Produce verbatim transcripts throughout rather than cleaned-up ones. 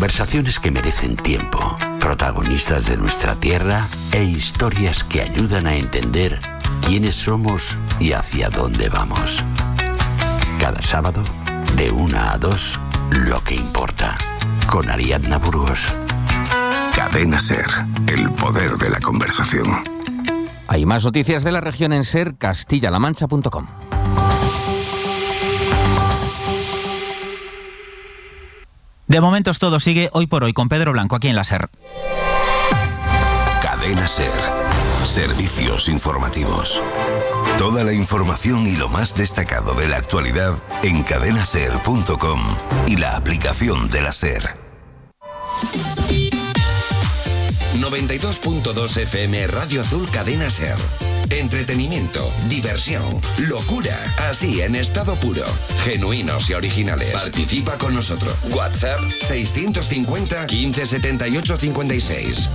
Conversaciones que merecen tiempo, protagonistas de nuestra tierra e historias que ayudan a entender quiénes somos y hacia dónde vamos. Cada sábado, de una a dos, Lo que importa, con Ariadna Burgos. Cadena SER, el poder de la conversación. Hay más noticias de la región en ser castilla la mancha punto com. De momento todo sigue hoy por hoy con Pedro Blanco aquí en la SER. Cadena SER. Servicios informativos. Toda la información y lo más destacado de la actualidad en cadena ser punto com y la aplicación de la SER. noventa y dos punto dos F M Radio Azul Cadena SER. Entretenimiento, diversión, locura, así en estado puro. Genuinos y originales. Participa con nosotros. WhatsApp seiscientos cincuenta, quince setenta y ocho cincuenta y seis.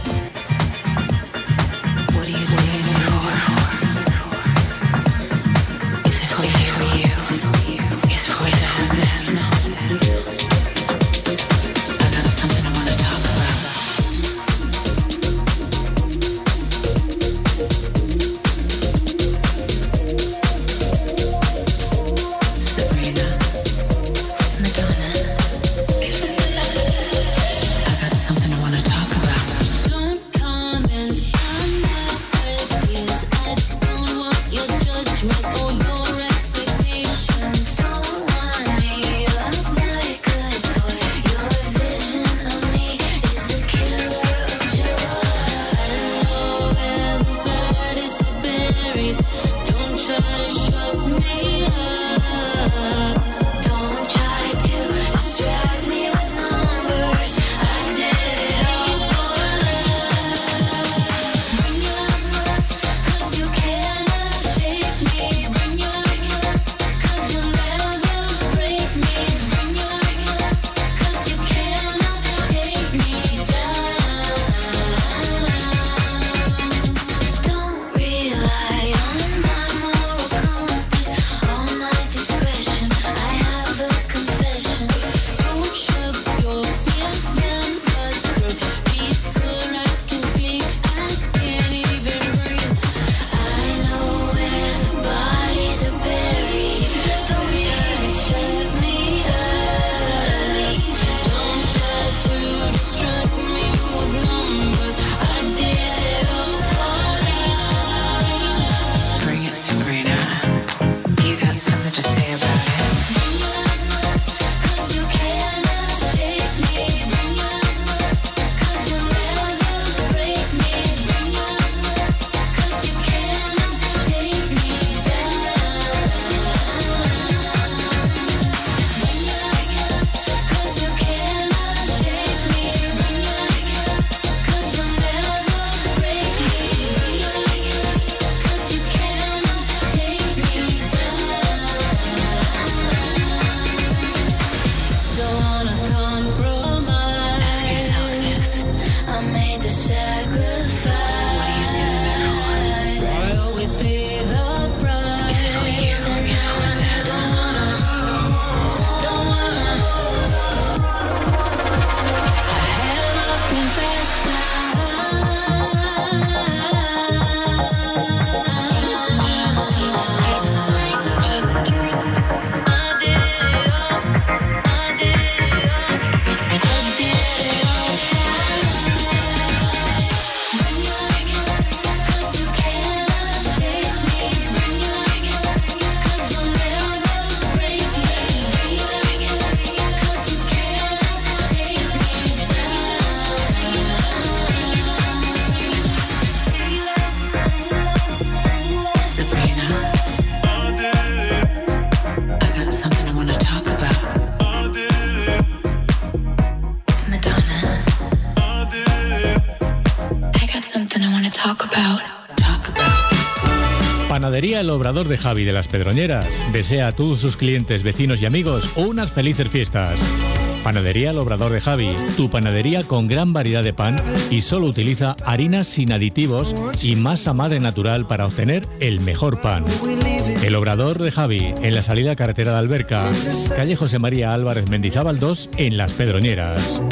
Panadería El Obrador de Javi de las Pedroñeras desea a todos sus clientes, vecinos y amigos unas felices fiestas. Panadería El Obrador de Javi, tu panadería con gran variedad de pan y solo utiliza harinas sin aditivos y masa madre natural para obtener el mejor pan. El Obrador de Javi, en la salida carretera de Alberca, calle José María Álvarez Mendizábal dos, en Las Pedroñeras.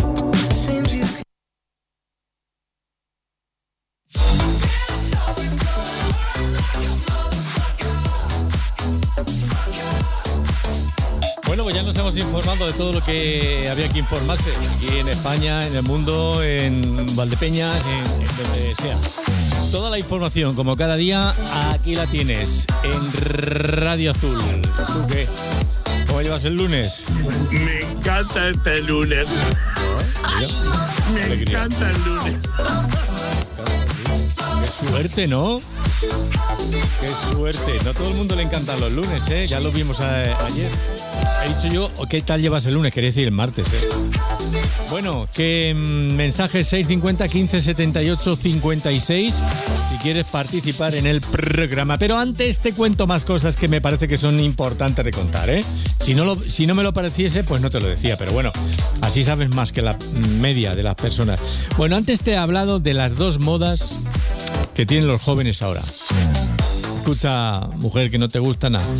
Bueno, pues ya nos hemos informado de todo lo que había que informarse aquí en España, en el mundo, en Valdepeñas, en, en donde sea. Toda la información, como cada día, aquí la tienes en Radio Azul. ¿Tú qué? ¿Cómo llevas el lunes? Me encanta este lunes. ¿No? Me Alegría. encanta el lunes. Qué suerte, ¿no? Qué suerte. No a todo el mundo le encantan los lunes, ¿eh? Ya lo vimos a, ayer. He dicho yo, ¿qué tal llevas el lunes? Quería decir el martes, ¿eh? Bueno, que mmm, mensaje seis cincuenta, quince setenta y ocho, cincuenta y seis si quieres participar en el programa. Pero antes te cuento más cosas que me parece que son importantes de contar, ¿eh? Si no, lo, si no me lo pareciese, pues no te lo decía, pero bueno, así sabes más que la media de las personas. Bueno, antes te he hablado de las dos modas que tienen los jóvenes ahora. Escucha, mujer, que no te gusta nada.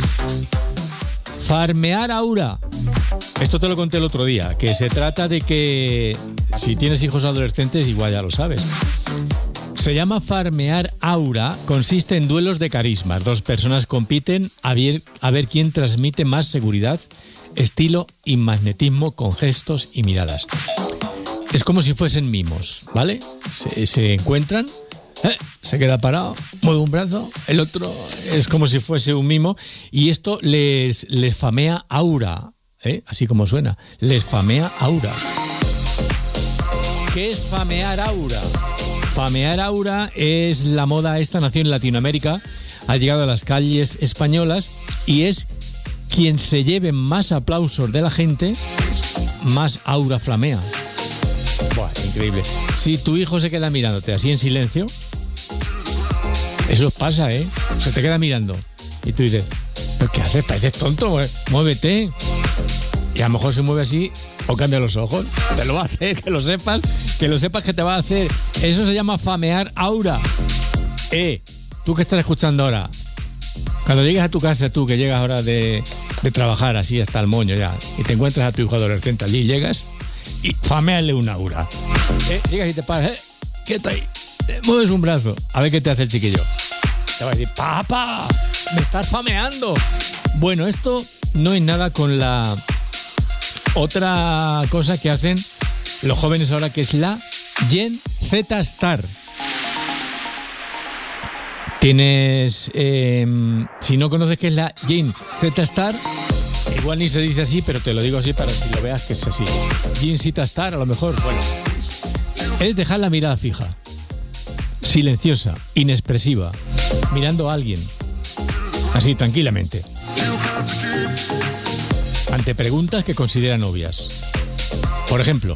Farmear aura. Esto te lo conté el otro día, que se trata de que si tienes hijos adolescentes, igual ya lo sabes. Se llama farmear aura, consiste en duelos de carismas. Dos personas compiten a ver, a ver quién transmite más seguridad, estilo y magnetismo con gestos y miradas. Es como si fuesen mimos, ¿vale? Se, se encuentran, eh, se queda parado, mueve un brazo, el otro es como si fuese un mimo y esto les, les famea aura. ¿Eh? Así como suena, les famea aura. ¿Qué es famear aura? Famear aura es la moda esta, nació en Latinoamérica, ha llegado a las calles españolas y es quien se lleve más aplausos de la gente, más aura flamea. Buah, increíble. Si tu hijo se queda mirándote así en silencio, eso pasa, ¿eh? Se te queda mirando y tú dices, ¿qué haces? Pareces tonto, ¿eh? Muévete. Y a lo mejor se mueve así o cambia los ojos. Te lo va a hacer, que lo sepas, que lo sepas que te va a hacer. Eso se llama famear aura. Eh, tú que estás escuchando ahora, cuando llegues a tu casa, tú que llegas ahora de, de trabajar así hasta el moño ya, y te encuentras a tu hijo adolescente allí, llegas y fameale un aura. Eh, llegas y te paras, eh, ¿qué está ahí? Te mueves un brazo, a ver qué te hace el chiquillo. Te va a decir, papá, me estás fameando. Bueno, esto no es nada con la otra cosa que hacen los jóvenes ahora, que es la Gen Z Star. Tienes, eh, si no conoces qué es la Gen Z Star, igual ni se dice así, pero te lo digo así para que lo veas que es así. Gen Z Star, a lo mejor, bueno, es dejar la mirada fija, silenciosa, inexpresiva, mirando a alguien, así tranquilamente, ante preguntas que consideran obvias. Por ejemplo,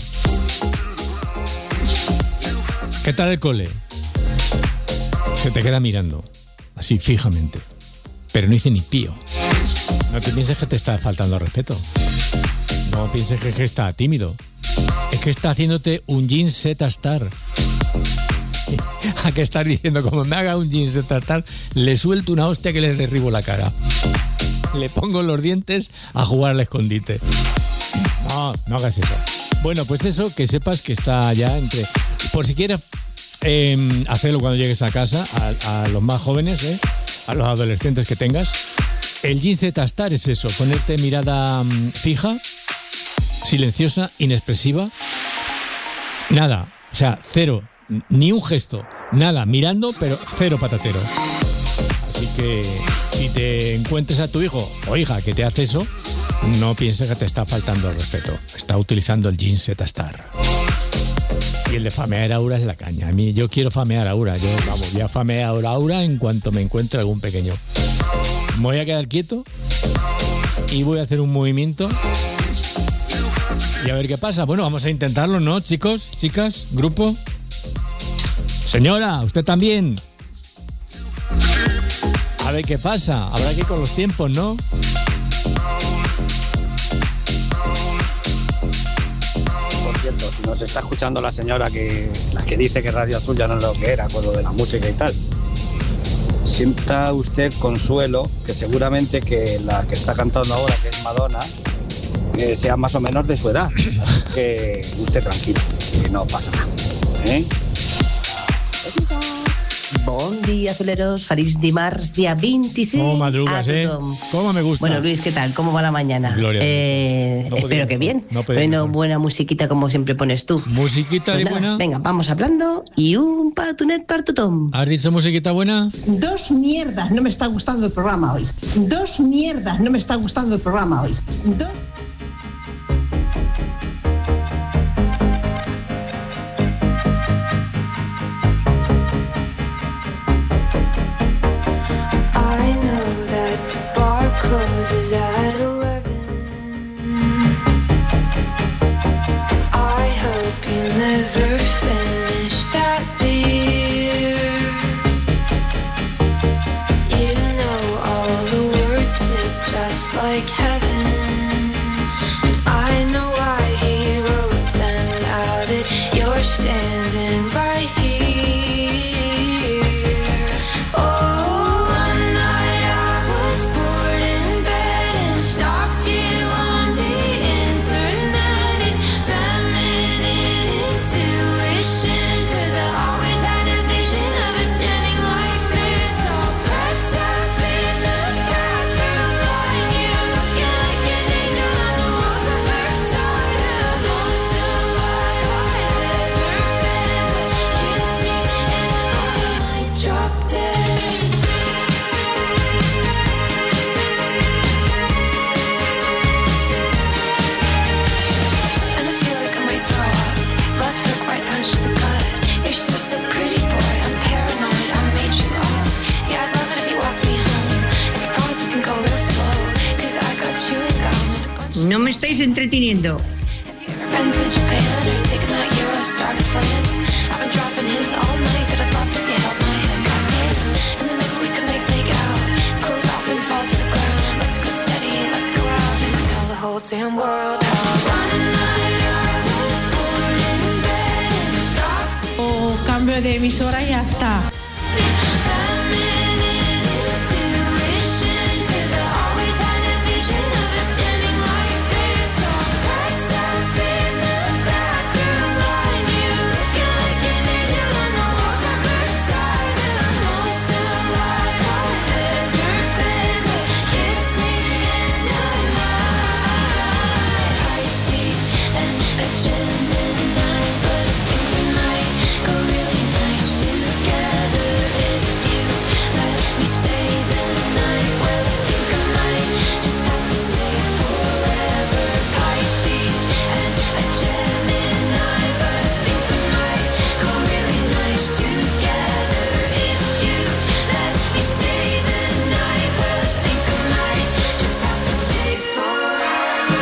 ¿qué tal el cole? Se te queda mirando, así fijamente, pero no dice ni pío. No te pienses que te está faltando respeto. No pienses que está tímido. Es que está haciéndote un Gen Z Star. ¿A qué estás diciendo? Como me haga un Gen Z Star, le suelto una hostia que le derribo la cara. Le pongo los dientes a jugar al escondite. No, no hagas eso. Bueno, pues eso, que sepas que está ya entre... Por si quieres eh, hacerlo cuando llegues a casa, a, a los más jóvenes, eh, a los adolescentes que tengas, el Gen Z Star es eso, ponerte mirada um, fija, silenciosa, inexpresiva, nada, o sea, cero, ni un gesto, nada, mirando, pero cero patatero. Así que si te encuentres a tu hijo o hija que te hace eso, no pienses que te está faltando el respeto. Está utilizando el Gen Z Star. Y el de famear aura es la caña. A mí, yo quiero famear aura. Yo, vamos, voy a famear aura en cuanto me encuentre algún pequeño. Me voy a quedar quieto y voy a hacer un movimiento y a ver qué pasa. Bueno, vamos a intentarlo, ¿no, chicos, chicas, grupo? Señora, usted también. A ver qué pasa. Habrá que ir con los tiempos, ¿no? Por cierto, si nos está escuchando la señora que, la que dice que Radio Azul ya no es lo que era con lo de la música y tal, sienta usted consuelo que seguramente que la que está cantando ahora, que es Madonna, eh, sea más o menos de su edad. Así que usted tranquilo. que no pasa nada. ¿Eh? Bon dia, azuleros. Feliz dimarts, día veintiséis. ¿Cómo madrugas, eh? ¿Cómo me gusta? Bueno, Luis, ¿qué tal? ¿Cómo va la mañana? Gloria. Eh, No espero que bien. No Poniendo buena musiquita como siempre pones tú. ¿Musiquita Pues de nada, buena? venga, vamos hablando y un patunet para tothom. ¿Has dicho musiquita buena? Dos mierdas, no me está gustando el programa hoy. Dos mierdas, no me está gustando el programa hoy. Dos... Closes at eleven. I hope you never finish that beer. You know all the words to Just Like Heaven. And I know why he wrote them now that you're standing right here. Oh, one night I was bored in bed and stalked you on the internet. It's feminine intuition, 'cause I always had a vision of us standing like this, all pressed up in the bathroom line. You looking like an angel on the walls of Versailles, the most alive I've ever been. Kiss me and I might drop dead. And I feel like I might throw up. Left hook, right punch to the gut. You're just a pretty boy. I'm paranoid. I made you up. Yeah, I'd love it if you walked me home. If you promise we can go real slow, 'cause I got chewing gum and a bunch of... No me estáis entreteniendo. Have you ever been to Japan or taken that Eurostar to France? I've been dropping hints all night that I'd love if you held my hand. Goddamn. And then maybe we could make make out. Close off and fall to the ground. Let's go steady, let's go out and tell the whole damn world how one night I was bored in bed and stalked you. O cambio de emisora y ya está. Feminine intuition, 'cause I always had a vision of us standing like this, all pressed up in the bathroom line. You looking like an angel on the walls of Versailles, the most alive I've ever been. Kiss me and I might. Pisces and a Gemini, but I think we might go really nice together if you let me stay the night. Well, I think I might just have to stay forever. Pisces and a Gemini, but I think we might go really nice together if you let me stay the night. Well, I think I might just have to stay forever.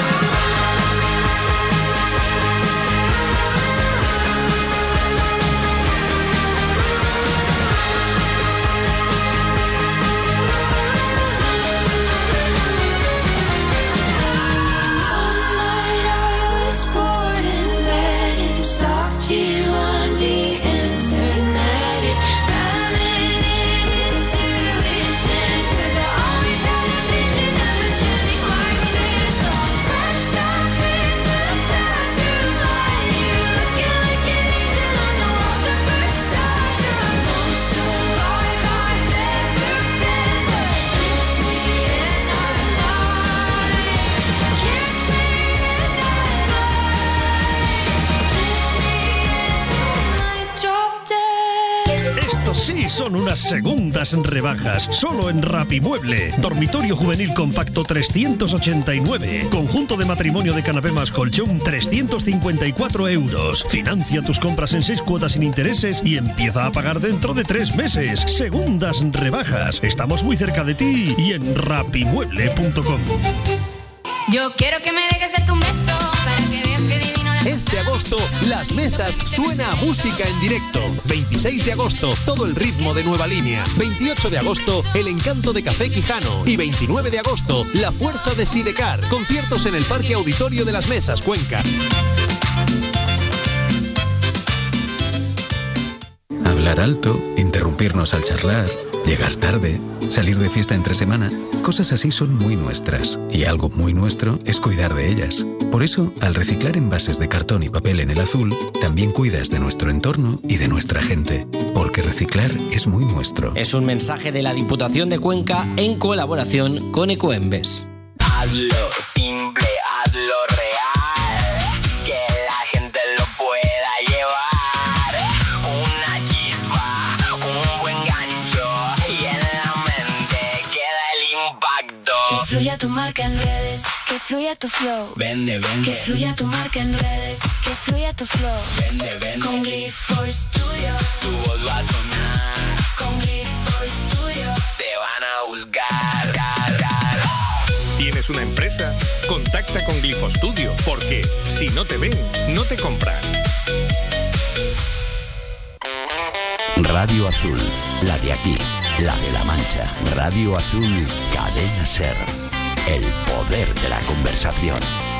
One night I was bored in bed and stalked you on the internet. It's feminine intuition, 'cause I always had a vision of us standing like this, all pressed up in the bathroom line. You looking like an angel on the walls of Versailles, the most alive I've ever been. Kiss me and I might. Kiss me and I might. Kiss me and I might drop dead. Estos sí son unas segundas rebajas, solo en Rapimueble. Dormitorio juvenil compacto trescientos ochenta y nueve. Conjunto de matrimonio de canapé más colchón trescientos cincuenta y cuatro euros. Financia tus compras en seis cuotas sin intereses y empieza a pagar dentro de tres meses. Segundas rebajas. Estamos muy cerca de ti y en rapimueble punto com. Yo quiero que me dejes ser tu beso para que veas que divino la Este agosto, Las Mesas suena a música en directo. veintiséis de agosto, todo el ritmo de Nueva Línea. veintiocho de agosto, el encanto de Café Quijano. Y veintinueve de agosto, la fuerza de Sidecar. Conciertos en el Parque Auditorio de Las Mesas, Cuenca. Hablar alto, interrumpirnos al charlar, llegar tarde, salir de fiesta entre semana. Cosas así son muy nuestras, y algo muy nuestro es cuidar de ellas. Por eso, al reciclar envases de cartón y papel en el azul, también cuidas de nuestro entorno y de nuestra gente. Porque reciclar es muy nuestro. Es un mensaje de la Diputación de Cuenca en colaboración con Ecoembes. Hazlo simple, hazlo real, que la gente lo pueda llevar. Una chispa, un buen gancho y en la mente queda el impacto. Que fluya tu marca en redes, que fluya tu flow. Vende, vende. Que fluya tu marca en redes, que fluya tu flow. Vende, vende. Con Glyph for Studio. Tu voz va a sonar. Con Glyph for Studio. Te van a buscar. ¿Tienes una empresa? Contacta con Glifostudio, porque si no te ven, no te compran. Radio Azul, la de aquí, la de La Mancha. Radio Azul, Cadena SER. El poder de la conversación.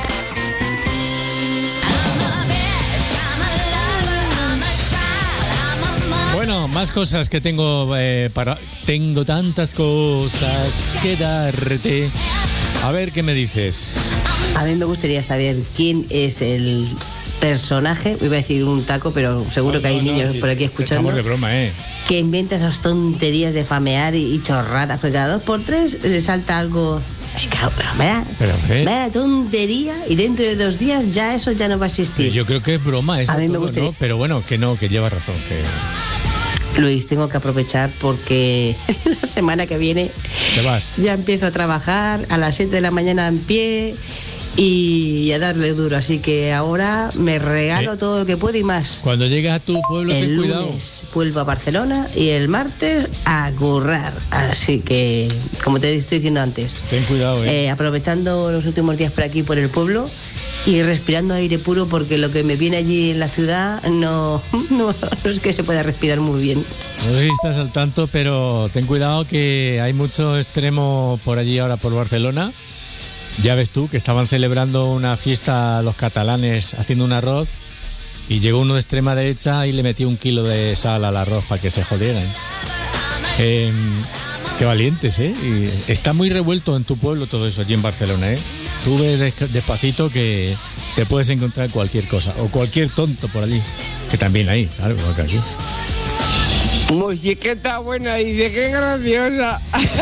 Bueno, más cosas que tengo eh, para... Tengo tantas cosas que darte. A ver, ¿qué me dices? A mí me gustaría saber quién es el personaje, iba a decir un taco, pero seguro No, que hay no, no, niños sí, por aquí escuchando, estamos de broma, ¿eh? que inventa esas tonterías de famear y, y chorradas, porque cada dos por tres le salta algo... Venga, pero vaya, Pero, hombre, vaya tontería, y dentro de dos días ya eso ya no va a existir. yo creo que es broma eso A mí me todo, gustaría- ¿no? Pero bueno, que no, que lleva razón. Que... Luis, tengo que aprovechar porque la semana que viene Te vas. ya empiezo a trabajar a las siete de la mañana en pie y a darle duro, así que ahora me regalo Eh, todo lo que puedo y más. Cuando llegues a tu pueblo, El ten cuidado. lunes vuelvo a Barcelona y el martes a currar, así que como te estoy diciendo antes, Ten cuidado, ¿eh? eh, aprovechando los últimos días por aquí por el pueblo y respirando aire puro, porque lo que me viene allí en la ciudad no, no, no es que se pueda respirar muy bien. No sé si estás al tanto, pero ten cuidado que hay mucho extremo por allí ahora por Barcelona. Ya ves tú que estaban celebrando una fiesta los catalanes haciendo un arroz y llegó uno de extrema derecha y le metió un kilo de sal al arroz para que se jodieran. Eh, qué valientes, ¿eh? Y está muy revuelto en tu pueblo todo eso allí en Barcelona, ¿eh? Tú ves des- despacito que te puedes encontrar cualquier cosa o cualquier tonto por allí, que también hay, claro, igual que aquí. Musiqueta buena, dice, qué graciosa.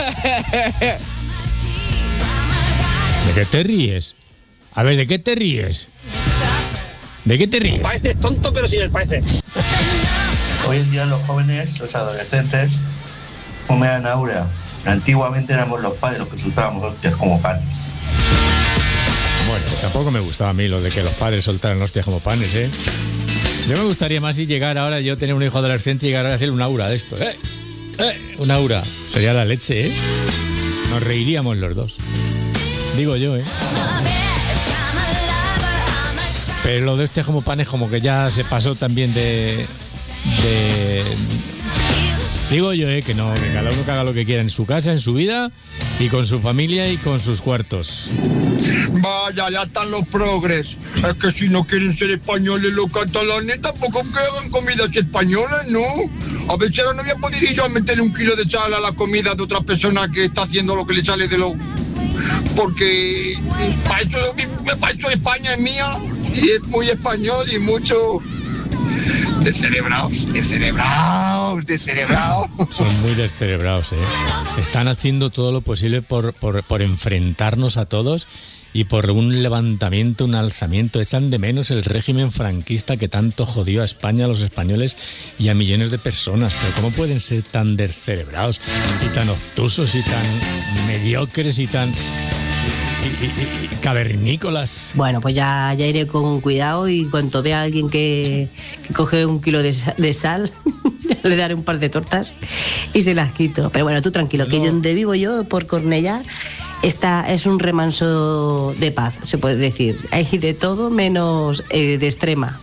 ¿De qué te ríes? A ver, ¿de qué te ríes? ¿De qué te ríes? Pareces tonto, pero sin el parecer. Hoy en día los jóvenes, los adolescentes, fumean aura. Antiguamente éramos los padres los que soltábamos hostias como panes. Bueno, tampoco me gustaba a mí lo de que los padres soltaran hostias como panes, ¿eh? Yo me gustaría más si llegar ahora, yo tener un hijo adolescente y llegar a hacer un aura de esto, ¿eh? ¿Eh? Un aura. Sería la leche, ¿eh? Nos reiríamos los dos. Digo yo, ¿eh? Pero lo de hostias como panes como que ya se pasó también de... de digo yo, ¿eh? Que no, que cada uno que haga lo que quiera en su casa, en su vida y con su familia y con sus cuartos. Vaya, ya están los progres. Es que si no quieren ser españoles los catalanes, tampoco que hagan comidas españolas, ¿no? A ver si ahora no voy a poder ir yo a meterle un kilo de sal a la comida de otra persona que está haciendo lo que le sale de lo... Porque para eso, para eso España es mía y es muy español y mucho... Descerebrados, descerebrados, descerebrados. Son muy descerebrados, ¿eh? Están haciendo todo lo posible por, por, por enfrentarnos a todos y por un levantamiento, un alzamiento. Echan de menos el régimen franquista que tanto jodió a España, a los españoles y a millones de personas. Pero ¿cómo pueden ser tan descerebrados y tan obtusos y tan mediocres y tan... Y, y, y, y cavernícolas? Bueno, pues ya, ya iré con cuidado y cuando vea a alguien que, que coge un kilo de, sa- de sal, le daré un par de tortas y se las quito. Pero bueno, tú tranquilo, que donde vivo yo, por Cornellá, esta es un remanso de paz, se puede decir. Hay de todo menos eh, de extrema.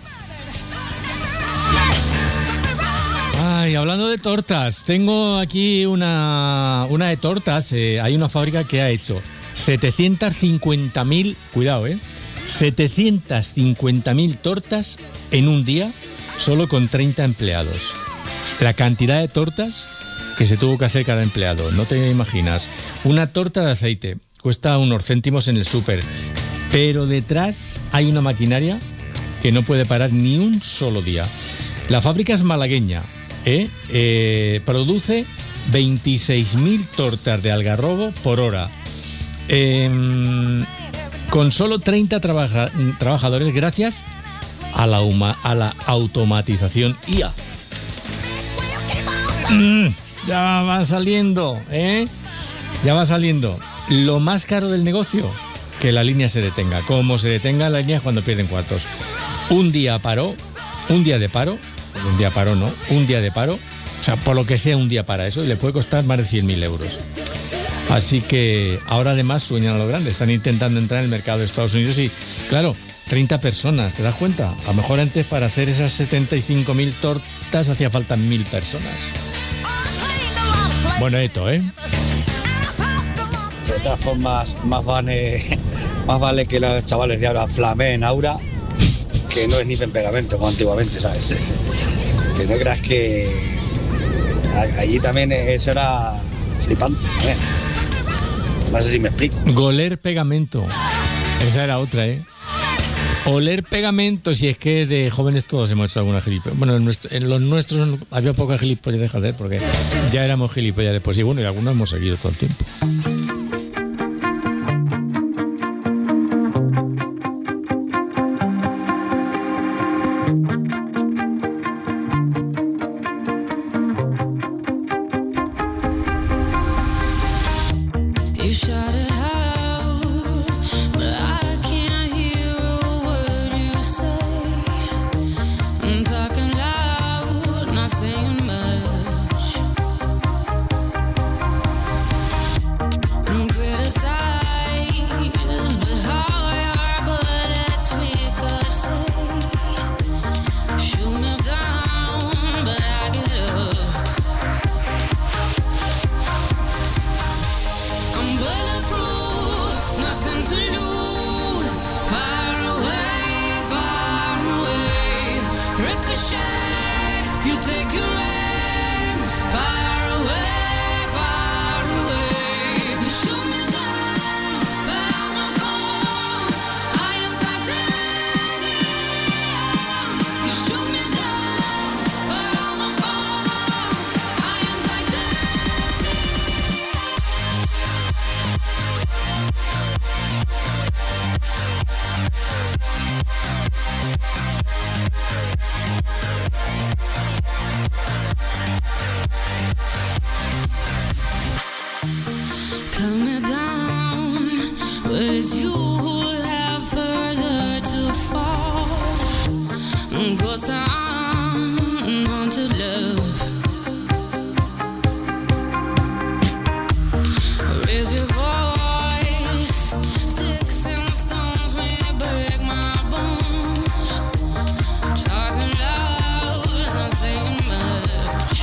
Ay, hablando de tortas, tengo aquí una, una de tortas. Eh, hay una fábrica que ha hecho setecientas cincuenta mil, cuidado, eh, setecientas cincuenta mil tortas en un día, solo con treinta empleados. La cantidad de tortas que se tuvo que hacer cada empleado. No te imaginas. Una torta de aceite cuesta unos céntimos en el súper, pero detrás hay una maquinaria que no puede parar ni un solo día. La fábrica es malagueña, ¿eh? Eh, produce veintiséis mil tortas de algarrobo por hora. Eh, con solo treinta trabaja- trabajadores gracias a la, huma- a la automatización I A. Mm, ya va saliendo, ¿eh? Ya va saliendo. Lo más caro del negocio, que la línea se detenga. Como se detenga la línea es cuando pierden cuartos. Un día paró, un día de paro, un día paró no, un día de paro, o sea, por lo que sea un día para eso, y le puede costar más de cien mil euros. Así que ahora además sueñan a lo grande, están intentando entrar en el mercado de Estados Unidos y, claro, treinta personas, ¿te das cuenta? A lo mejor antes para hacer esas setenta y cinco mil tortas hacía falta mil personas. Bueno, esto, ¿eh? De todas formas, más vale, más vale que los chavales de ahora flameen aura, que no es ni en pegamento como antiguamente, ¿sabes? Que no creas que allí también eso era flipante, ¿eh? No sé si me explico. Goler pegamento. Esa era otra, ¿eh? Oler pegamento, si es que de jóvenes todos hemos hecho alguna gilipollas. Bueno, en, nuestro, en los nuestros había poca gilipollas de joder, porque ya éramos gilipollas después. Y bueno, y algunos hemos seguido todo el tiempo. You shout it out, but I can't hear a word you say. I'm talking loud, not saying much. I'm criticized, but how your bullets ricochet. Shoot me down, but I get up. I'm bulletproof, nothing to lose. Far away, far away. Ricochet, you take your aim. Far away, far away. You shoot me down, but I won't fall. I am titanium. You shoot me down, but I won't fall. I am Cut me down, but it's you who have further to fall. Ghost town, haunted love. Raise your voice, sticks and stones may break my bones. Talking loud, not saying much.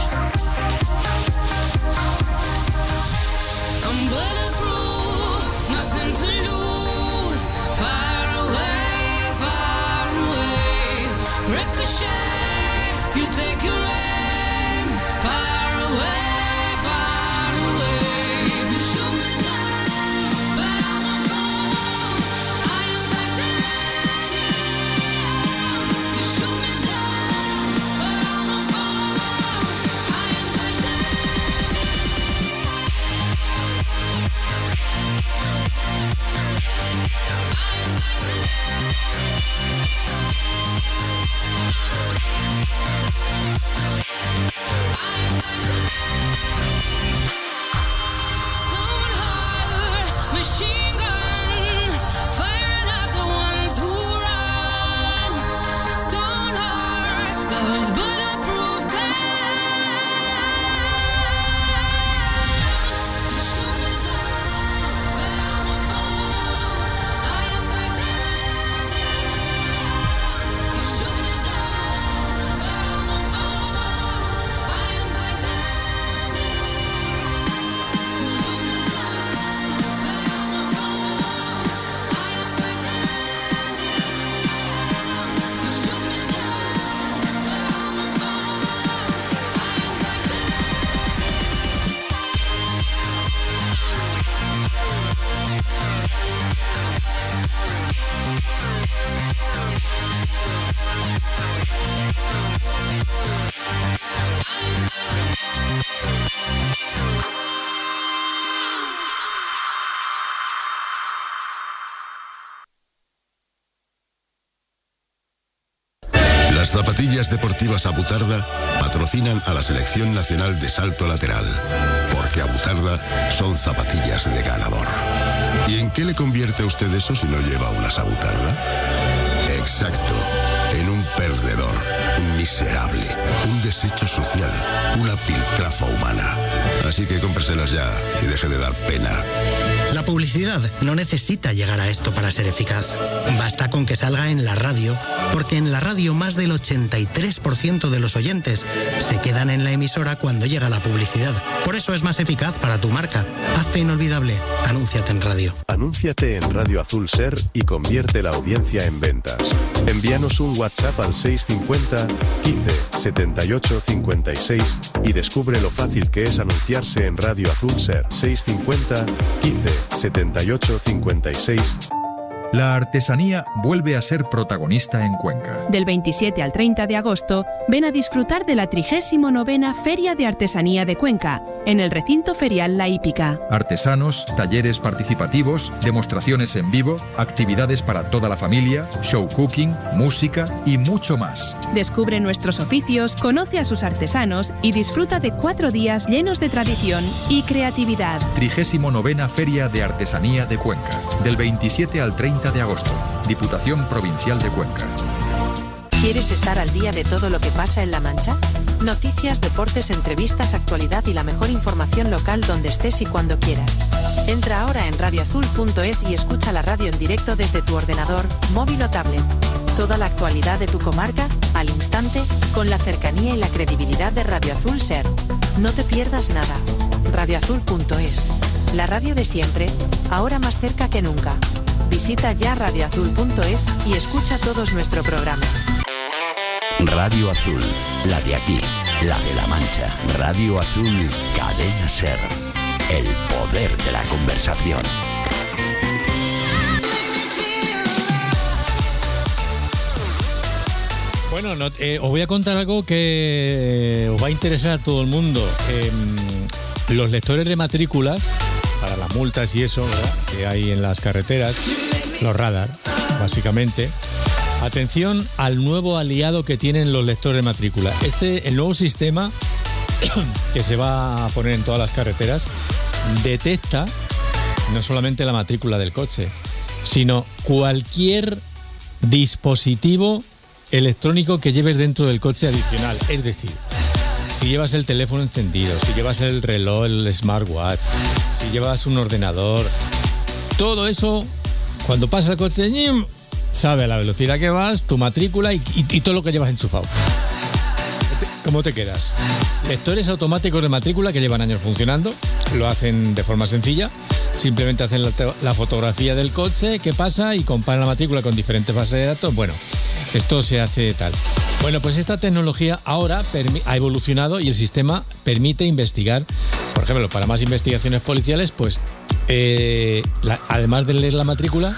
I'm bulletproof, nothing to lose. Far away, far away. Ricochet. Las zapatillas deportivas Abutarda patrocinan a la Selección Nacional de Salto Lateral, porque Abutarda son zapatillas de ganador. ¿Y en qué le convierte a usted eso si no lleva unas Abutarda? Exacto, en un perdedor, un miserable, un desecho social, una piltrafa humana. Así que cómpreselas ya y deje de dar pena. La publicidad no necesita llegar a esto para ser eficaz. Basta con que salga en la radio, porque en la radio más del ochenta y tres por ciento de los oyentes se quedan en la emisora cuando llega la publicidad. Por eso es más eficaz para tu marca. Hazte inolvidable. Anúnciate en radio. Anúnciate en Radio Azul Ser y convierte la audiencia en ventas. Envíanos un WhatsApp al seis cincuenta, quince, setenta y ocho, cincuenta y seis y descubre lo fácil que es anunciarse en Radio Azul Ser. seis cincuenta, quince, setenta y ocho, cincuenta y seis. La artesanía vuelve a ser protagonista en Cuenca. Del veintisiete al treinta de agosto, ven a disfrutar de la trigésima novena Feria de Artesanía de Cuenca, en el recinto ferial La Hípica. Artesanos, talleres participativos, demostraciones en vivo, actividades para toda la familia, show cooking, música y mucho más. Descubre nuestros oficios, conoce a sus artesanos y disfruta de cuatro días llenos de tradición y creatividad. trigésima novena Feria de Artesanía de Cuenca, del veintisiete al treinta de agosto. Diputación Provincial de Cuenca. ¿Quieres estar al día de todo lo que pasa en La Mancha? Noticias, deportes, entrevistas, actualidad y la mejor información local donde estés y cuando quieras. Entra ahora en radio azul punto es y escucha la radio en directo desde tu ordenador, móvil o tablet. Toda la actualidad de tu comarca, al instante, con la cercanía y la credibilidad de Radio Azul Ser. No te pierdas nada. radio azul punto es. La radio de siempre, ahora más cerca que nunca. Visita ya radio azul punto es y escucha todos nuestros programas. Radio Azul, la de aquí, la de La Mancha. Radio Azul, Cadena Ser. El poder de la conversación. Bueno, no, eh, os voy a contar algo que os va a interesar a todo el mundo. Eh, los lectores de matrículas, para las multas y eso, ¿verdad?, que hay en las carreteras, los radar, básicamente. Atención al nuevo aliado que tienen los lectores de matrícula. Este, el nuevo sistema que se va a poner en todas las carreteras, detecta no solamente la matrícula del coche, sino cualquier dispositivo electrónico que lleves dentro del coche adicional. Es decir, si llevas el teléfono encendido, si llevas el reloj, el smartwatch, si llevas un ordenador, todo eso, cuando pasa el coche, sabe a la velocidad que vas, tu matrícula y, y, y todo lo que llevas enchufado. ¿Cómo te quedas? Lectores automáticos de matrícula que llevan años funcionando, lo hacen de forma sencilla, simplemente hacen la, la fotografía del coche, qué pasa, y comparan la matrícula con diferentes bases de datos. Bueno, esto se hace tal. Bueno, pues esta tecnología ahora ha evolucionado y el sistema permite investigar, por ejemplo, para más investigaciones policiales, pues eh, la, además de leer la matrícula,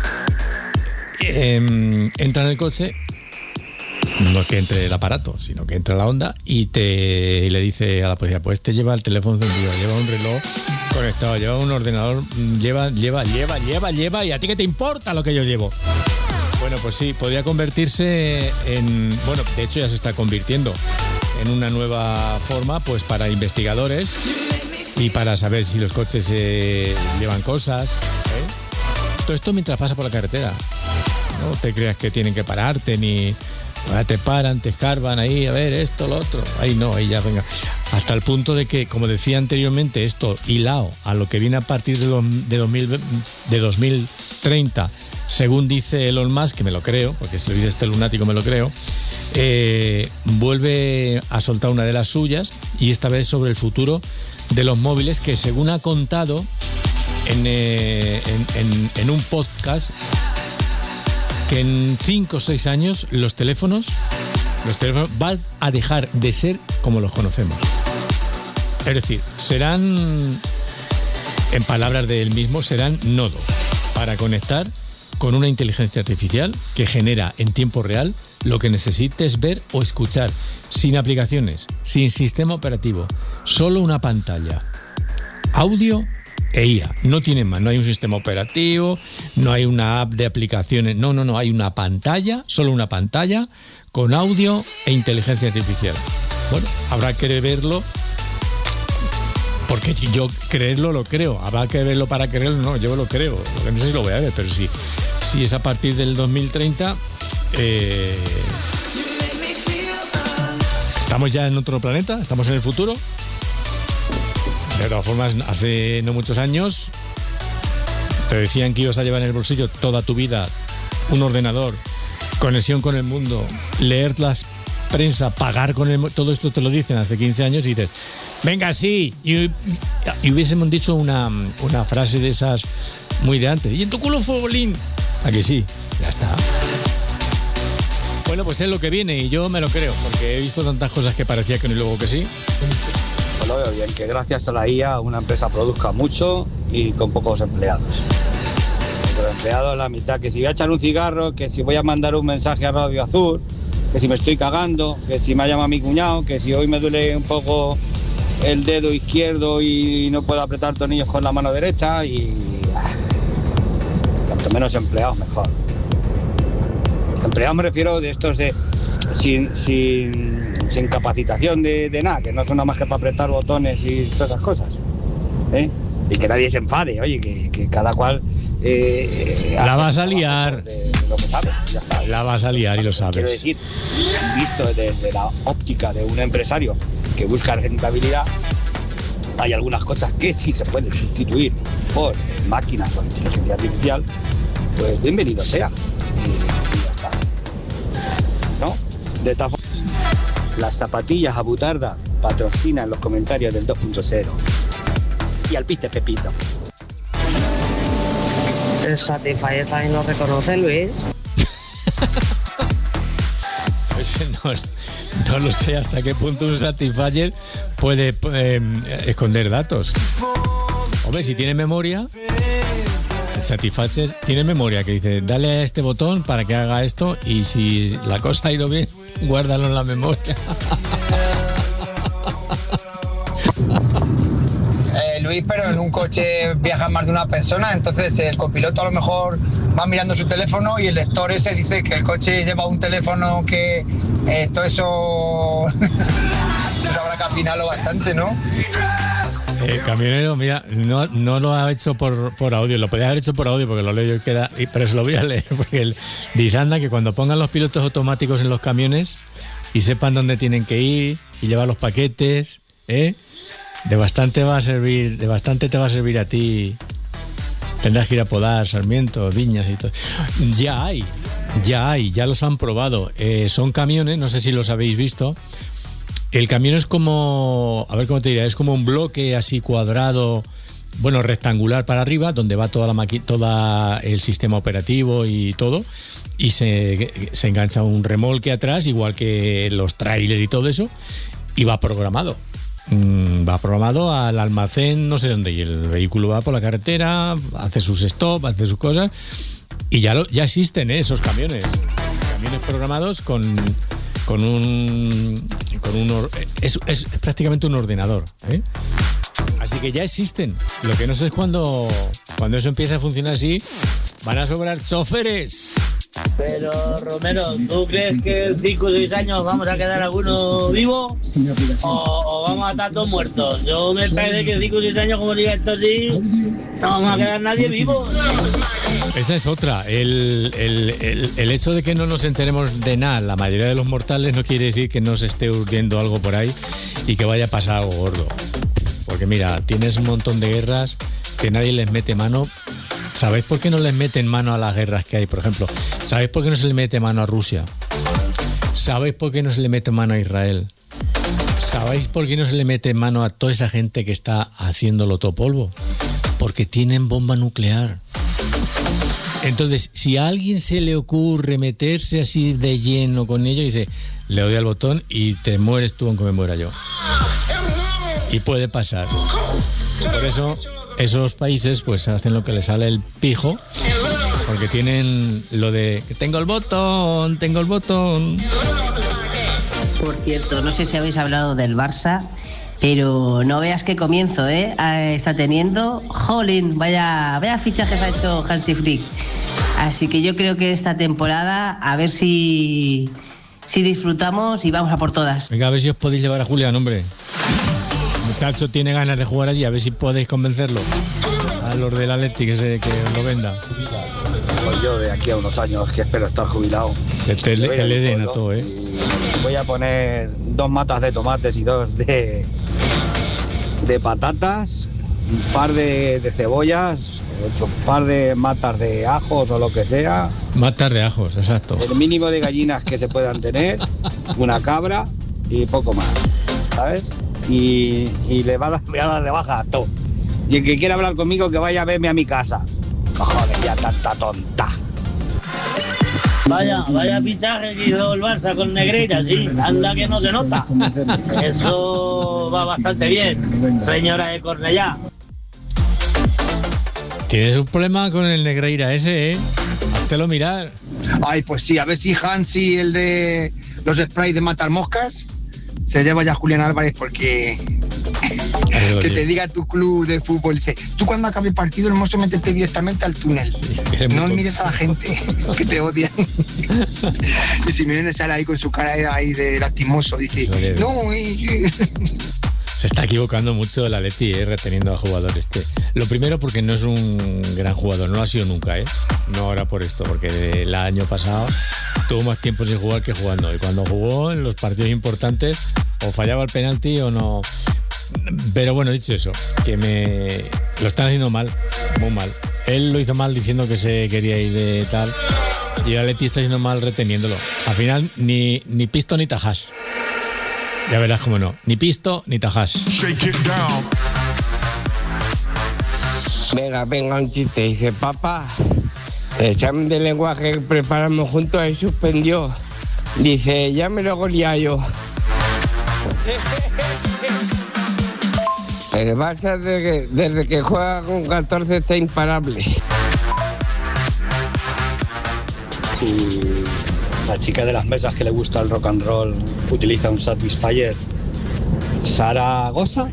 eh, entra en el coche. No es que entre el aparato, sino que entra la onda y te y le dice a la policía, pues te lleva el teléfono encendido, lleva un reloj conectado, lleva un ordenador, lleva, lleva, lleva, lleva, lleva, y a ti qué te importa lo que yo llevo. Bueno, pues sí, podría convertirse en, bueno, de hecho ya se está convirtiendo en una nueva forma, pues para investigadores y para saber si los coches eh, llevan cosas, ¿eh? Todo esto mientras pasa por la carretera. No te creas que tienen que pararte ni... Ahora te paran, te escarban ahí, a ver, esto, lo otro. Ahí no, ahí ya venga. Hasta el punto de que, como decía anteriormente, esto hilado a lo que viene a partir de, los, de, dos mil, de dos mil treinta, según dice Elon Musk, que me lo creo, porque si lo dice este lunático me lo creo, eh, vuelve a soltar una de las suyas, y esta vez sobre el futuro de los móviles, que según ha contado en, eh, en, en, en un podcast, que en cinco o seis años los teléfonos, los teléfonos van a dejar de ser como los conocemos. Es decir, serán, en palabras de él mismo, serán nodo para conectar con una inteligencia artificial que genera en tiempo real lo que necesites ver o escuchar, sin aplicaciones, sin sistema operativo, solo una pantalla, audio e I A. No tienen más, no hay un sistema operativo, no hay una app de aplicaciones, no, no, no, hay una pantalla, solo una pantalla con audio e inteligencia artificial. Bueno, habrá que verlo, porque yo creerlo lo creo, habrá que verlo para creerlo, no, yo lo creo, porque no sé si lo voy a ver, pero sí, si es a partir del dos mil treinta, eh, estamos ya en otro planeta, estamos en el futuro. De todas formas, hace no muchos años te decían que ibas a llevar en el bolsillo toda tu vida un ordenador, conexión con el mundo, leer las prensa, pagar con el... Todo esto te lo dicen hace quince años y dices, venga, sí. Y, y hubiésemos dicho una, una frase de esas muy de antes. Y en tu culo futbolín. ¿A que sí? Ya está. Bueno, pues es lo que viene y yo me lo creo, porque he visto tantas cosas que parecía que no y luego que sí. Pues lo veo bien, que gracias a la I A una empresa produzca mucho y con pocos empleados. Los empleados la mitad, que si voy a echar un cigarro, que si voy a mandar un mensaje a Radio Azul, que si me estoy cagando, que si me ha llamado mi cuñado, que si hoy me duele un poco el dedo izquierdo y no puedo apretar tornillos con la mano derecha y... Ah, cuanto menos empleados mejor. Empleados me refiero de estos de sin, sin, sin capacitación de, de nada, que no son nada más que para apretar botones y todas esas cosas, ¿eh? Y que nadie se enfade, oye, que, que cada cual... Eh, la vas a liar. De, de lo que sabe, ya está. La vas a liar y lo sabes. Quiero decir, visto desde la óptica de un empresario que busca rentabilidad, hay algunas cosas que sí se pueden sustituir por máquinas o inteligencia artificial, pues bienvenido sea. Y, y ya está. ¿No? De esta forma, las zapatillas a butarda patrocinan los comentarios del dos punto cero. Y al piste Pepito. El Satisfyer también lo reconoce, Luis. Pues no, no lo sé hasta qué punto un Satisfyer puede eh, esconder datos. Hombre, si tiene memoria, el Satisfyer tiene memoria que dice, dale a este botón para que haga esto y si la cosa ha ido bien, guárdalo en la memoria. Luis, pero en un coche viajan más de una persona, entonces el copiloto a lo mejor va mirando su teléfono y el lector ese dice que el coche lleva un teléfono que eh, todo eso se habrá que afinarlo bastante, ¿no? El camionero, mira, no, no lo ha hecho por, por audio, lo podía haber hecho por audio porque lo leo yo y queda, pero se lo voy a leer porque él dice, anda, que cuando pongan los pilotos automáticos en los camiones y sepan dónde tienen que ir y llevar los paquetes, ¿eh? De bastante va a servir, de bastante te va a servir a ti. Tendrás que ir a podar sarmientos, viñas y todo. Ya hay, ya hay, ya los han probado. Eh, son camiones, no sé si los habéis visto. El camión es como, a ver cómo te diría, es como un bloque así cuadrado, bueno, rectangular para arriba, donde va toda la maqui- toda el sistema operativo y todo. Y se, se engancha un remolque atrás, igual que los trailers y todo eso, y va programado. Va programado al almacén no sé dónde y el vehículo va por la carretera, hace sus stops, hace sus cosas y ya lo, ya existen, ¿eh? Esos camiones camiones programados con con un con un es, es prácticamente un ordenador, ¿eh? Así que ya existen. Lo que no sé es cuando cuando eso empiece a funcionar así van a sobrar choferes. Pero, Romero, ¿tú crees que en cinco o seis años vamos a quedar algunos vivos o, o vamos a estar todos muertos? Yo me parece que en cinco o seis años, como diga esto así, no vamos a quedar nadie vivo. Esa es otra. El, el, el, el hecho de que no nos enteremos de nada, la mayoría de los mortales, no quiere decir que no se esté urdiendo algo por ahí y que vaya a pasar algo gordo. Porque mira, tienes un montón de guerras que nadie les mete mano. ¿Sabéis por qué no les meten mano a las guerras que hay, por ejemplo? ¿Sabéis por qué no se le mete mano a Rusia? ¿Sabéis por qué no se le mete mano a Israel? ¿Sabéis por qué no se le mete mano a toda esa gente que está haciéndolo todo polvo? Porque tienen bomba nuclear. Entonces, si a alguien se le ocurre meterse así de lleno con ello, dice, le doy al botón y te mueres tú aunque me muera yo. Y puede pasar. Por eso... esos países pues hacen lo que les sale el pijo porque tienen lo de que tengo el botón, tengo el botón. Por cierto, no sé si habéis hablado del Barça, pero no veas qué comienzo, ¿eh? Ah, está teniendo. Jolín, vaya, vaya fichajes ha hecho Hansi Flick. Así que yo creo que esta temporada, a ver si, si disfrutamos y vamos a por todas. Venga, a ver si os podéis llevar a Julián, hombre. El muchacho tiene ganas de jugar allí, a ver si podéis convencerlo. A los del Atleti que, se, que lo venda. Pues yo de aquí a unos años que espero estar jubilado. Que te, que le den a todo, ¿eh? Voy a poner dos matas de tomates y dos de, de patatas, un par de, de cebollas, otro par de matas de ajos o lo que sea. Matas de ajos, exacto. El mínimo de gallinas que se puedan tener, una cabra y poco más, ¿sabes? Y, y le va a dar, voy a dar de baja a todo. Y el que quiera hablar conmigo que vaya a verme a mi casa. Cojones, ya tanta tonta. Vaya, vaya fichaje que hizo el Barça con Negreira, sí, anda que no se nota. Eso va bastante bien, señora de Cornellá. Tienes un problema con el Negreira ese, ¿eh? Háztelo mirar. Ay, pues sí, a ver si Hansi, el de los sprays de matar moscas, se lleva ya a Julián Álvarez porque... que te diga tu club de fútbol, dice, tú cuando acabe el partido hermoso métete directamente al túnel, sí, no mires a la gente que te odian. Y si Simeone sale ahí con su cara ahí de lastimoso, dice, no, y... Se está equivocando mucho el Atleti, eh, reteniendo al jugador este. Lo primero porque no es un gran jugador, no lo ha sido nunca, ¿eh? No ahora por esto, porque el año pasado tuvo más tiempo sin jugar que jugando. Y cuando jugó en los partidos importantes, o fallaba el penalti o no... Pero bueno, dicho eso, que me lo están haciendo mal, muy mal. Él lo hizo mal diciendo que se quería ir de tal, y el Atleti está haciendo mal reteniéndolo. Al final ni, ni pisto ni tajas. Ya verás cómo no, ni pisto ni tajas. Venga, venga un chiste. Dice, papá, el examen de lenguaje que preparamos juntos ahí suspendió. Dice, ya me lo hago ya yo. El Barça desde que, desde que juega con catorce está imparable. Si la chica de las mesas que le gusta el rock and roll utiliza un Satisfyer, ¿Sara goza?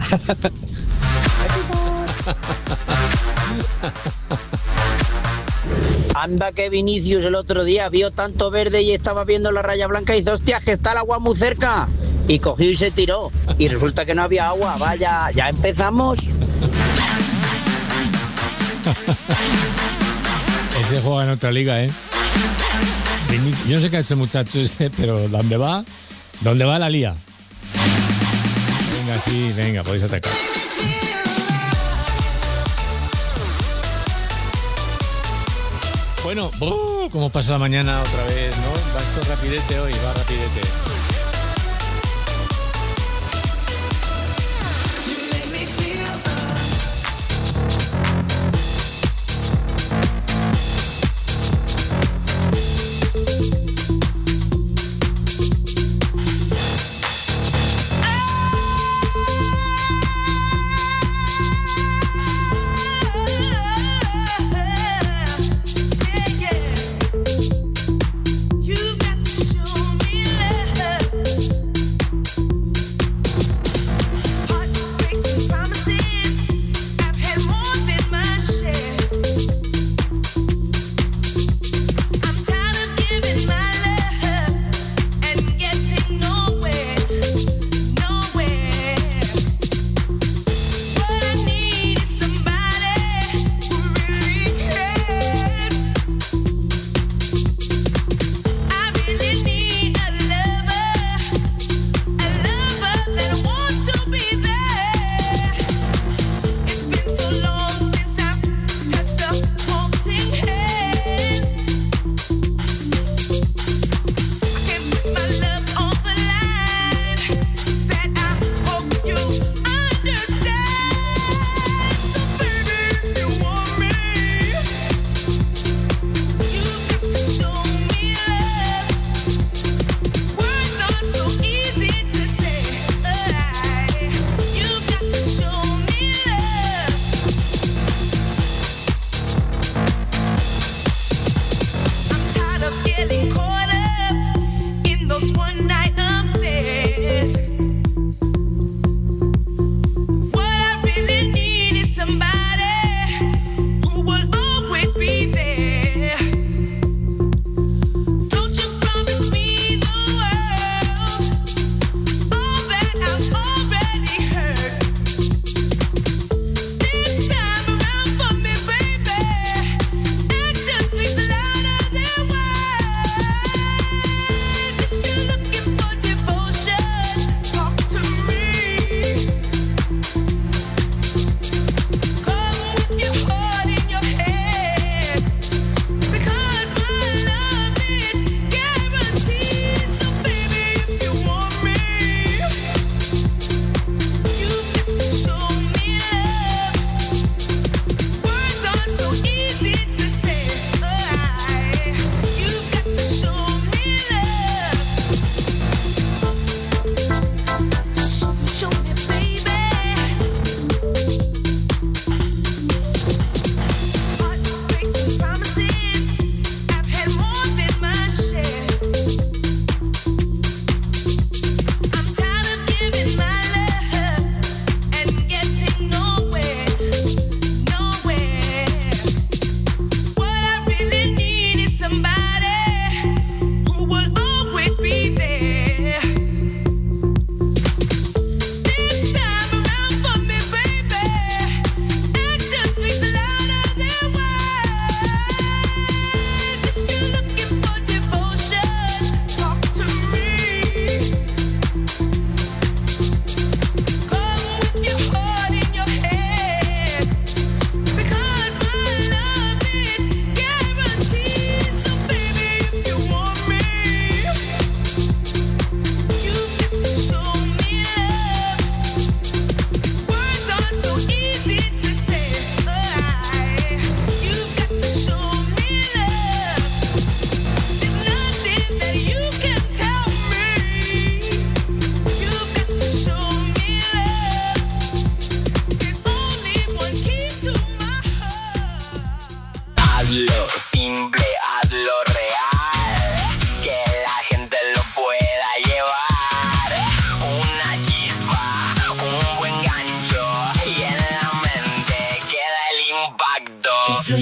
Anda que Vinicius el otro día vio tanto verde y estaba viendo la raya blanca y dice, hostias, que está el agua muy cerca. Y cogió y se tiró. Y resulta que no había agua. Vaya, ya empezamos. Ese juega en otra liga, ¿eh? Yo no sé qué ha hecho el muchacho ese, pero ¿dónde va? ¿Dónde va la lía? Venga, sí, venga, podéis atacar. Bueno, ¡oh! Como pasa la mañana otra vez, ¿no? Va esto rapidete hoy, va rapidete.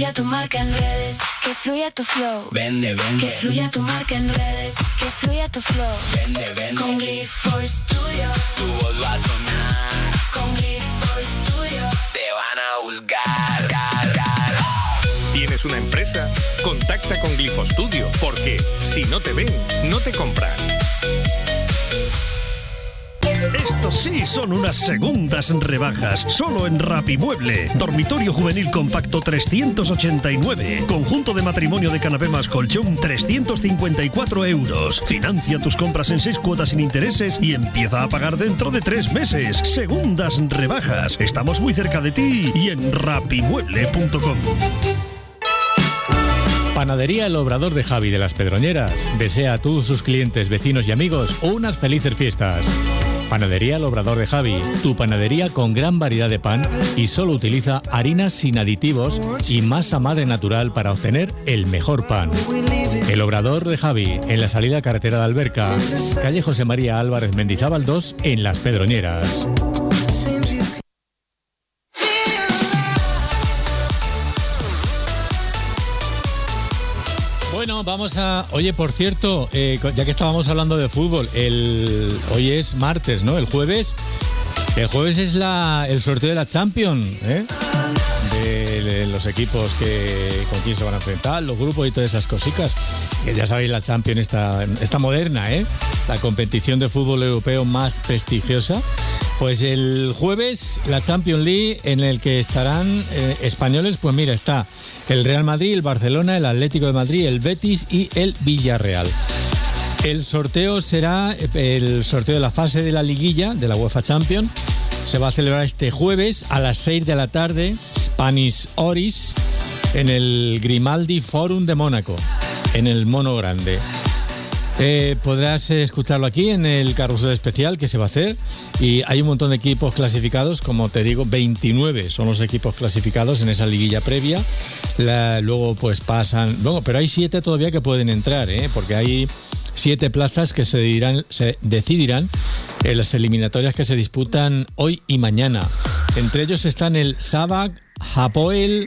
fluya tu marca en redes, que fluya tu flow. Vende, vende. Que fluya tu marca en redes, que fluya tu flow. Vende, vende. Con Glyphor Studio. Tu voz va a sonar. Con Glyphor Studio. Te van a buscar. Gar, gar. ¿Tienes una empresa? Contacta con Glifostudio, porque si no te ven, no te compran. Estos sí son unas segundas rebajas, solo en Rapimueble. Dormitorio juvenil compacto trescientos ochenta y nueve. Conjunto de matrimonio de canapé más colchón trescientos cincuenta y cuatro euros. Financia tus compras en seis cuotas sin intereses y empieza a pagar dentro de tres meses. Segundas rebajas. Estamos muy cerca de ti y en rapimueble punto com. Panadería El Obrador de Javi de las Pedroñeras desea a todos sus clientes, vecinos y amigos unas felices fiestas. Panadería El Obrador de Javi, tu panadería con gran variedad de pan y solo utiliza harinas sin aditivos y masa madre natural para obtener el mejor pan. El Obrador de Javi, en la salida carretera de Alberca, calle José María Álvarez Mendizábal dos, en Las Pedroñeras. Bueno, vamos a... Oye, por cierto, eh, ya que estábamos hablando de fútbol, el hoy es martes, ¿no? El jueves... El jueves es la, el sorteo de la Champions, ¿eh? De, de los equipos que con quién se van a enfrentar, los grupos y todas esas cositas. Que ya sabéis, la Champions está, está moderna, ¿eh? La competición de fútbol europeo más prestigiosa. Pues el jueves la Champions League, en el que estarán eh, españoles, pues mira, está el Real Madrid, el Barcelona, el Atlético de Madrid, el Betis y el Villarreal. El sorteo será el sorteo de la fase de la liguilla de la UEFA Champions. Se va a celebrar este jueves a las seis de la tarde, Spanish Horis, en el Grimaldi Forum de Mónaco, en el Mono Grande. Eh, podrás escucharlo aquí en el carrusel especial que se va a hacer, y hay un montón de equipos clasificados, como te digo, veintinueve son los equipos clasificados en esa liguilla previa. La, luego pues pasan, bueno, pero hay siete todavía que pueden entrar, ¿eh? Porque hay siete plazas que se, dirán, se decidirán en las eliminatorias que se disputan hoy y mañana. Entre ellos están el Sabak, Hapoel,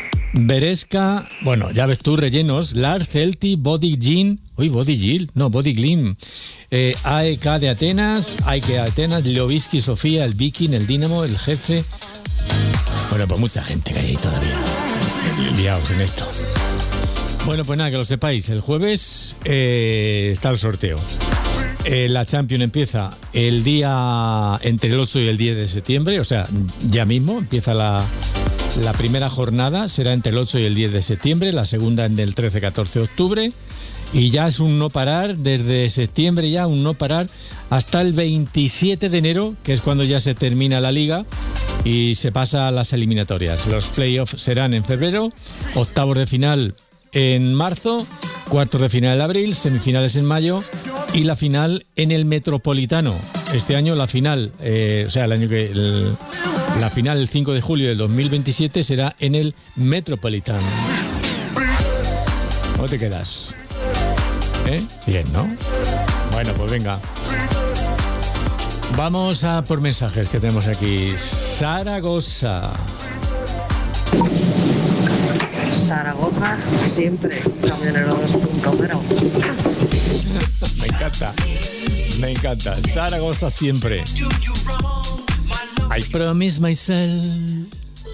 Beresca, bueno, ya ves tú, rellenos, Lars, Celti, Body Gin, uy, Body Gil, no, Body Glim, eh, A E K de Atenas, A E K de Atenas, Leovisky, Sofía, el Viking, el Dinamo, el Jefe. Bueno, pues mucha gente que hay ahí todavía liados en esto. Bueno, pues nada, que lo sepáis, el jueves eh, está el sorteo. Eh, la Champions empieza el día entre el ocho y el diez de septiembre, o sea, ya mismo empieza la... La primera jornada será entre el ocho y el diez de septiembre, la segunda en el trece catorce de octubre, y ya es un no parar desde septiembre, ya un no parar hasta el veintisiete de enero, que es cuando ya se termina la liga y se pasa a las eliminatorias. Los playoffs serán en febrero, octavos de final en marzo, cuartos de final en abril, semifinales en mayo y la final en el Metropolitano. Este año la final, eh, o sea, el año que el, la final el cinco de julio del dos mil veintisiete será en el Metropolitano. ¿Cómo te quedas? ¿Eh? Bien, ¿no? Bueno, pues venga. Vamos a por mensajes que tenemos aquí. Zaragoza. Zaragoza siempre, camionero dos punto cero. Me encanta, me encanta. Zaragoza siempre. I promise myself.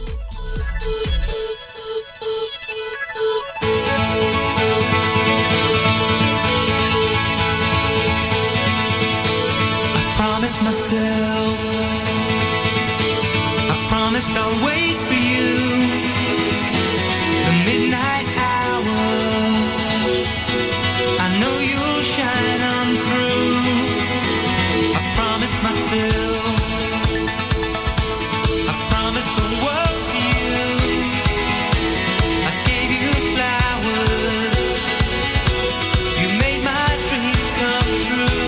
I promised myself, I promised I'll wait for you. The midnight hour, I know you'll shine on through. I promised myself, I promised the world to you. I gave you flowers, you made my dreams come true.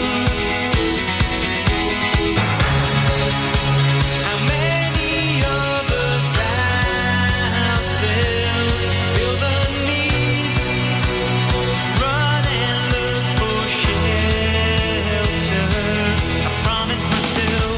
How many of us out there feel the need to run and look for shelter? I promised myself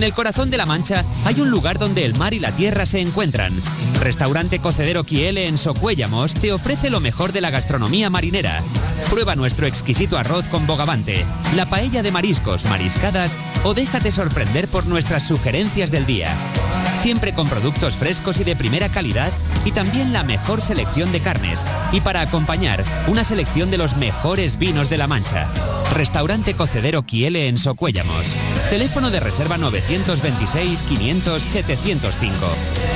En el corazón de La Mancha hay un lugar donde el mar y la tierra se encuentran. Restaurante Cocedero Quiele en Socuéllamos te ofrece lo mejor de la gastronomía marinera. Prueba nuestro exquisito arroz con bogavante, la paella de mariscos, mariscadas o déjate sorprender por nuestras sugerencias del día. Siempre con productos frescos y de primera calidad y también la mejor selección de carnes. Y para acompañar, una selección de los mejores vinos de La Mancha. Restaurante Cocedero Quiele en Socuéllamos. Teléfono de reserva novecientos veintiséis, quinientos, setecientos cinco.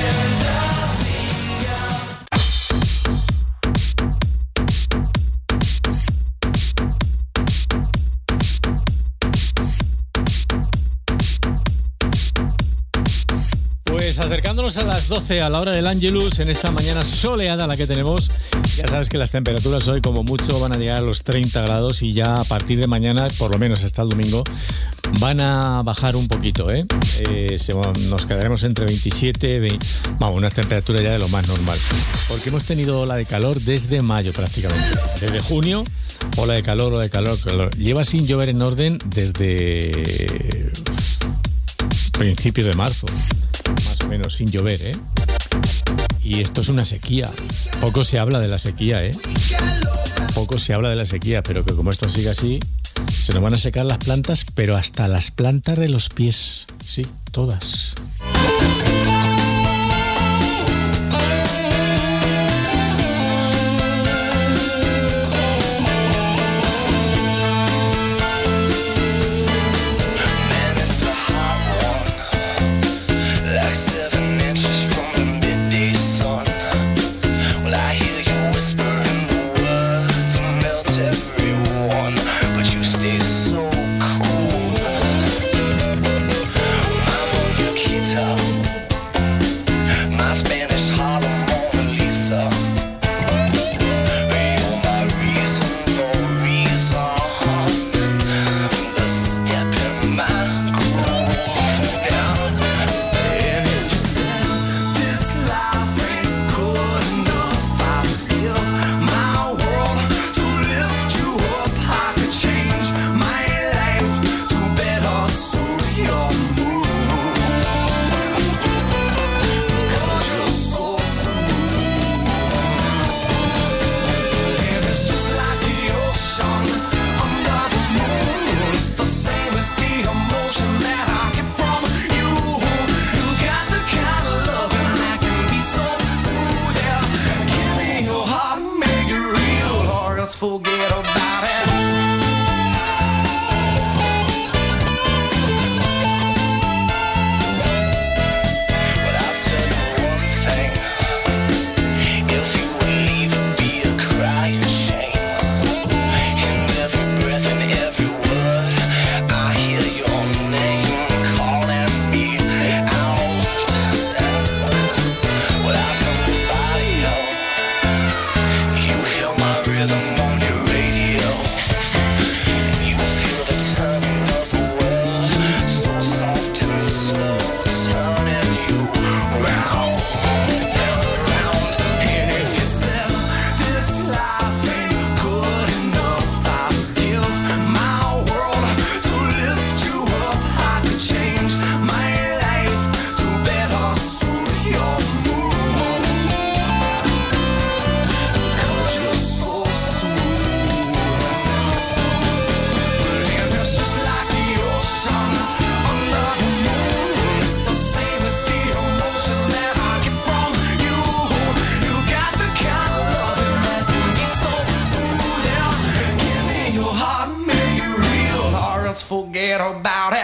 Pues acercándonos a las doce a la hora del Ángelus, en esta mañana soleada la que tenemos, ya sabes que las temperaturas hoy como mucho van a llegar a los treinta grados y ya a partir de mañana, por lo menos hasta el domingo, van a bajar un poquito, ¿eh? eh se, nos quedaremos entre veintisiete, veinte, vamos, una temperatura ya de lo más normal, porque hemos tenido ola de calor desde mayo prácticamente, desde junio, ola de calor, ola de calor, calor. Lleva sin llover en orden desde principios de marzo. Más o menos sin llover, ¿eh? Y esto es una sequía. Poco se habla de la sequía, ¿eh? Poco se habla de la sequía, pero que como esto sigue así, se nos van a secar las plantas, pero hasta las plantas de los pies. Sí, todas. forget about it.